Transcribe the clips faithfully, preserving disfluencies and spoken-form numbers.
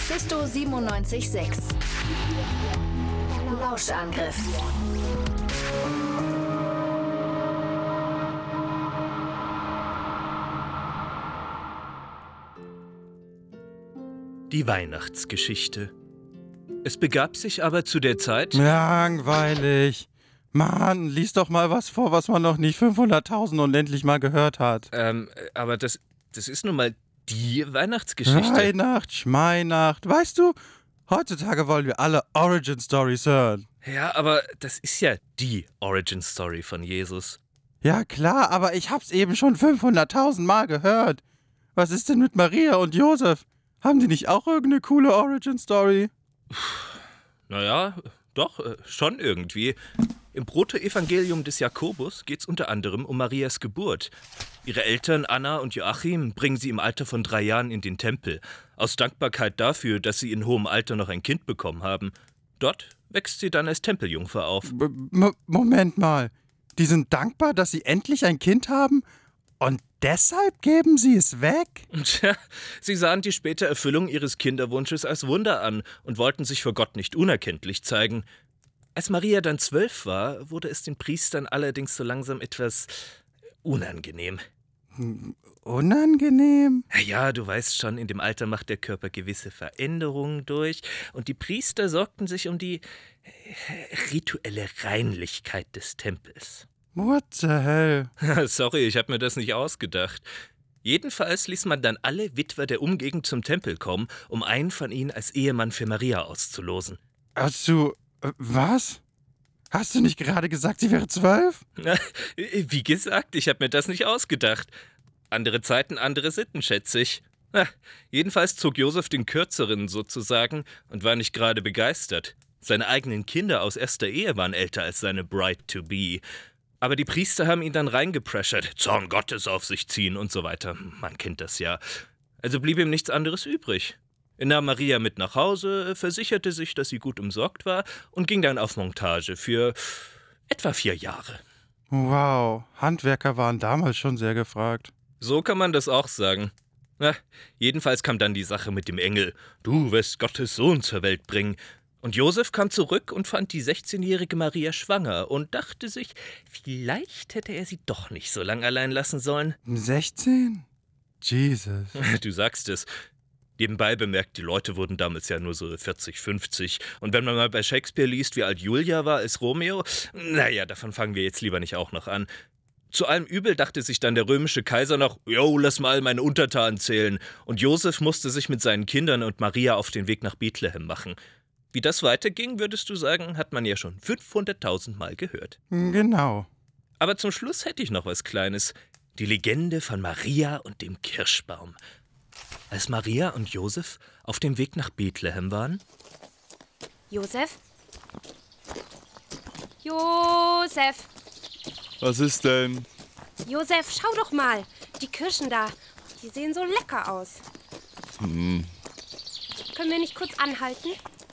Mephisto siebenundneunzig Komma sechs. Lauschangriff. Die Weihnachtsgeschichte. Es begab sich aber zu der Zeit... Langweilig. Mann, lies doch mal was vor, was man noch nicht fünfhunderttausend unendlich mal gehört hat. Ähm, aber das, das ist nun mal die Weihnachtsgeschichte. Weihnacht, Schmeinacht. Weißt du, heutzutage wollen wir alle Origin-Stories hören. Ja, aber das ist ja die Origin-Story von Jesus. Ja klar, aber ich hab's eben schon fünfhunderttausend Mal gehört. Was ist denn mit Maria und Josef? Haben die nicht auch irgendeine coole Origin-Story? Naja, doch, äh, schon irgendwie. Im Protoevangelium des Jakobus geht es unter anderem um Marias Geburt. Ihre Eltern Anna und Joachim bringen sie im Alter von drei Jahren in den Tempel, aus Dankbarkeit dafür, dass sie in hohem Alter noch ein Kind bekommen haben. Dort wächst sie dann als Tempeljungfer auf. B- M- Moment mal, die sind dankbar, dass sie endlich ein Kind haben? Und deshalb geben sie es weg? Tja, sie sahen die späte Erfüllung ihres Kinderwunsches als Wunder an und wollten sich vor Gott nicht unerkenntlich zeigen. Als Maria dann zwölf war, wurde es den Priestern allerdings so langsam etwas unangenehm. Unangenehm? Ja, du weißt schon, in dem Alter macht der Körper gewisse Veränderungen durch und die Priester sorgten sich um die rituelle Reinlichkeit des Tempels. What the hell? Sorry, ich habe mir das nicht ausgedacht. Jedenfalls ließ man dann alle Witwer der Umgegend zum Tempel kommen, um einen von ihnen als Ehemann für Maria auszulosen. Hast du... äh, was? Hast du nicht gerade gesagt, sie wäre zwölf? Wie gesagt, ich habe mir das nicht ausgedacht. Andere Zeiten, andere Sitten, schätze ich. Na, jedenfalls zog Josef den Kürzeren sozusagen und war nicht gerade begeistert. Seine eigenen Kinder aus erster Ehe waren älter als seine Bride-to-be. Aber die Priester haben ihn dann reingepressert, Zorn Gottes auf sich ziehen und so weiter. Man kennt das ja. Also blieb ihm nichts anderes übrig. Er nahm Maria mit nach Hause, versicherte sich, dass sie gut umsorgt war und ging dann auf Montage für etwa vier Jahre. Wow, Handwerker waren damals schon sehr gefragt. So kann man das auch sagen. Na, jedenfalls kam dann die Sache mit dem Engel. Du wirst Gottes Sohn zur Welt bringen. Und Josef kam zurück und fand die sechzehnjährige Maria schwanger und dachte sich, vielleicht hätte er sie doch nicht so lang allein lassen sollen. sechzehn? Jesus. Du sagst es. Nebenbei bemerkt, die Leute wurden damals ja nur so vierzig, fünfzig. Und wenn man mal bei Shakespeare liest, wie alt Julia war als Romeo, naja, davon fangen wir jetzt lieber nicht auch noch an. Zu allem Übel dachte sich dann der römische Kaiser noch, jo, lass mal meine Untertanen zählen. Und Josef musste sich mit seinen Kindern und Maria auf den Weg nach Bethlehem machen. Wie das weiterging, würdest du sagen, hat man ja schon fünfhunderttausend Mal gehört. Genau. Aber zum Schluss hätte ich noch was Kleines. Die Legende von Maria und dem Kirschbaum. Als Maria und Josef auf dem Weg nach Bethlehem waren... Josef? Josef! Was ist denn? Josef, schau doch mal. Die Kirschen da, die sehen so lecker aus. Hm. Können wir nicht kurz anhalten?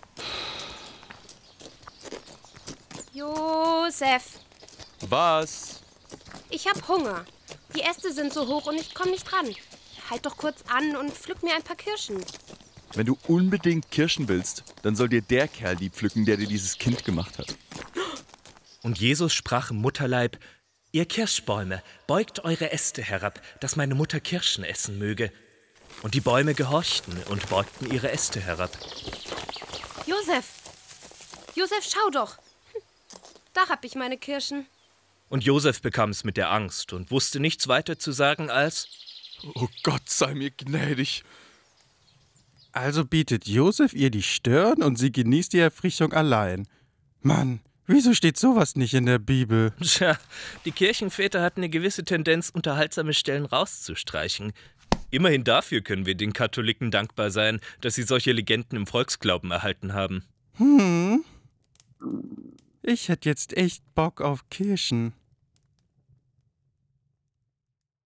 Josef, Was? ich hab Hunger. Die Äste sind so hoch und ich komm nicht ran. Halt doch kurz an und pflück mir ein paar Kirschen. Wenn du unbedingt Kirschen willst, dann soll dir der Kerl die pflücken, der dir dieses Kind gemacht hat. Und Jesus sprach im Mutterleib, ihr Kirschbäume, beugt eure Äste herab, dass meine Mutter Kirschen essen möge. Und die Bäume gehorchten und beugten ihre Äste herab. Josef! Josef, schau doch! Hm, da hab ich meine Kirschen. Und Josef bekam es mit der Angst und wusste nichts weiter zu sagen als... Oh Gott, sei mir gnädig. Also bietet Josef ihr die Stirn und sie genießt die Erfrischung allein. Mann, wieso steht sowas nicht in der Bibel? Tja, die Kirchenväter hatten eine gewisse Tendenz, unterhaltsame Stellen rauszustreichen. Immerhin dafür können wir den Katholiken dankbar sein, dass sie solche Legenden im Volksglauben erhalten haben. Hm. Ich hätte jetzt echt Bock auf Kirschen.